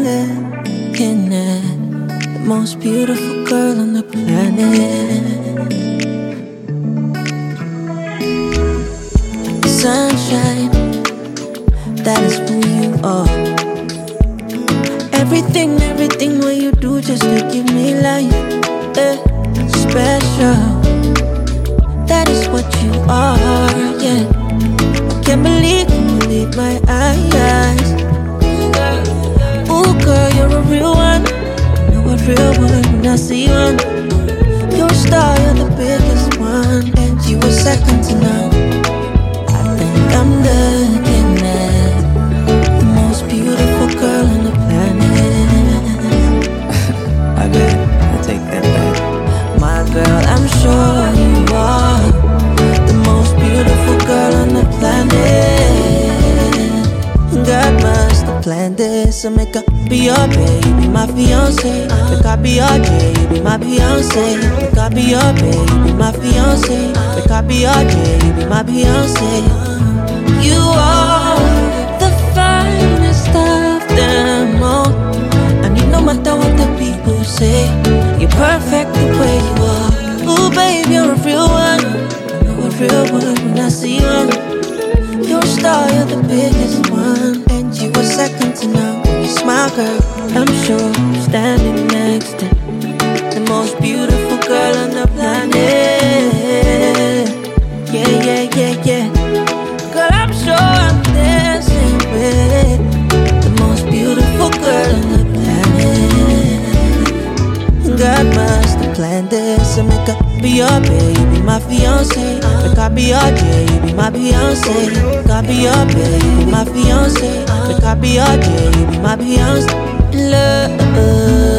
looking at the most beautiful girl on the planet. Sunshine, that is who you are. Everything what you do just to give me life. Special, that is what you are, yeah. I can't believe my eyes. Ooh, girl, you're a real one. You're a real one when I see one. You're a star, you're the biggest one, and you were second to none. I think I'm looking at the most beautiful girl on the planet. I bet I'll take that back. My girl, I'm sure you are the most beautiful girl on the planet. God must have planned this, so make her be your baby, my fiance. Make her be your baby, my fiance. Make her be your baby, my fiance. Make her be your baby, my fiance. You are the finest of them all, and no matter what the people say, you're perfect the way you are. Ooh, babe, you're a real one. You're a real one when I see one. You're a star, you're the biggest one, and you were second to none. When you smile, girl, I'm sure you're standing next to the most beautiful girl on the planet. Yeah, yeah, yeah, yeah. Girl, I'm sure I'm dancing with the most beautiful girl on the planet. God must have planned this, so make her be your baby, my fiance. Make her be your baby, my fiance. Make her be your baby, my fiance. Make her be your baby, my fiance. Love.